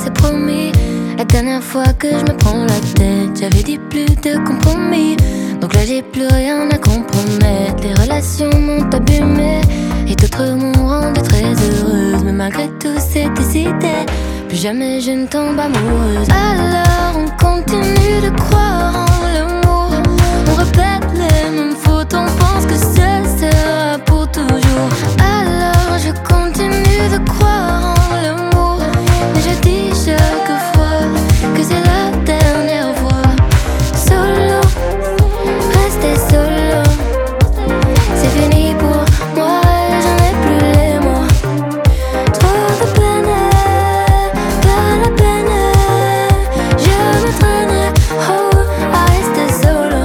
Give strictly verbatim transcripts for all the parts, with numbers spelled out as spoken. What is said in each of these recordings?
c'est promis. La dernière fois que je me prends la tête, j'avais dit plus de compromis. Donc là j'ai plus rien à compromettre. Les relations m'ont abîmée et d'autres m'ont rendu très heureuse. Mais malgré tout c'est décidé, plus jamais je ne tombe amoureuse. Alors on continue de croire en l'amour. On répète les mêmes fautes, on pense que ce sera pour toujours. Alors je continue de croire en l'amour, mais je dis chaque fois que c'est la dernière fois. Solo, rester solo, c'est fini pour moi, j'en ai plus les mots. Trop de peine, pas la peine, je me traîne, oh, à rester solo.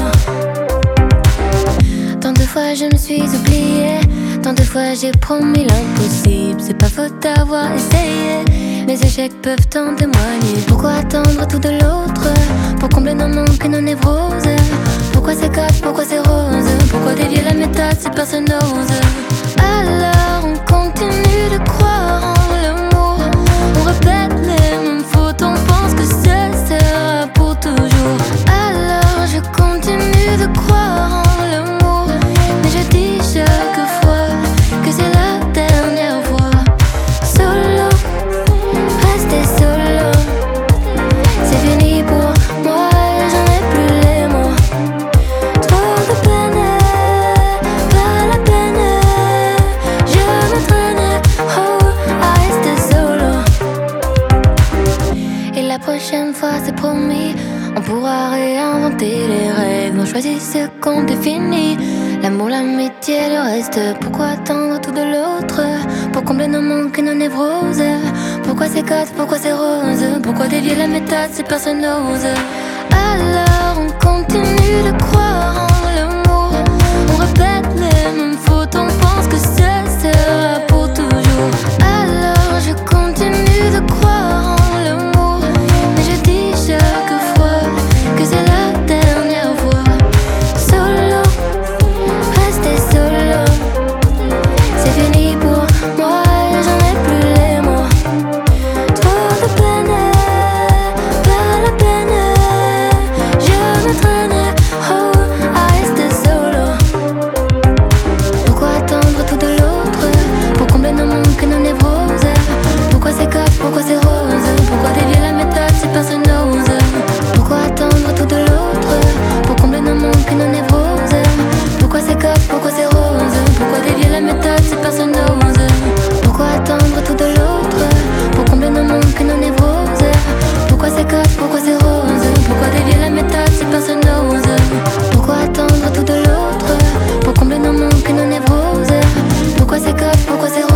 Tant de fois je me suis oubliée, tant de fois j'ai promis l'impossible. C'est pas faute d'avoir essayé, mes échecs peuvent en témoigner. Pourquoi attendre tout de l'autre pour combler nos manques et nos névroses? Pourquoi c'est casse, pourquoi c'est rose? Pourquoi dévier la méthode si personne n'ose? Alors on continue de croire en l'amour. On répète les mêmes fautes, on pense que ce sera pour toujours. Alors je continue de croire en l'amour, mais je dis chaque fois que c'est la dernière fois. Solo, rester solo, c'est fini pour moi, j'en ai plus les mots. Trop de peine, pas la peine, je me traîne, oh, à rester solo. Et la prochaine fois c'est promis, on pourra réinventer les règles. On choisit ce qu'on définit, l'amour, l'amitié, le reste. Pourquoi attendre tout de l'autre pour combler nos manques et nos névroses? Pourquoi c'est casse, pourquoi c'est rose? Pourquoi dévier la méthode si personne n'ose? Alors on continue de croire en l'amour. On répète les mêmes fautes, on pense que ce sera pour toujours. Alors je continue de croire en l'amour, mais je dis chaque fois que c'est la dernière fois. Solo, rester solo, c'est fini pour moi, j'en ai plus les mots. Trop de peine, pas la peine, je me traîne, oh, à rester solo. Pourquoi attendre tout de l'autre pour combler nos manques et nos névroses? Pourquoi c'est casse, pourquoi c'est rose? Pourquoi dévier la méthode si personne n'ose? Pourquoi attendre tout de l'autre pour combler nos manques et nos névroses? Pourquoi c'est casse, pourquoi c'est rose? Pourquoi dévier la méthode si personne n'ose? Pourquoi attendre tout de l'autre pour combler nos manques et nos névroses? Pourquoi c'est casse, pourquoi c'est rose? Pourquoi dévier la méthode si personne n'ose? Pourquoi attendre tout de l'autre pour combler nos manques et nos névroses? Pourquoi c'est casse, pourquoi c'est rose?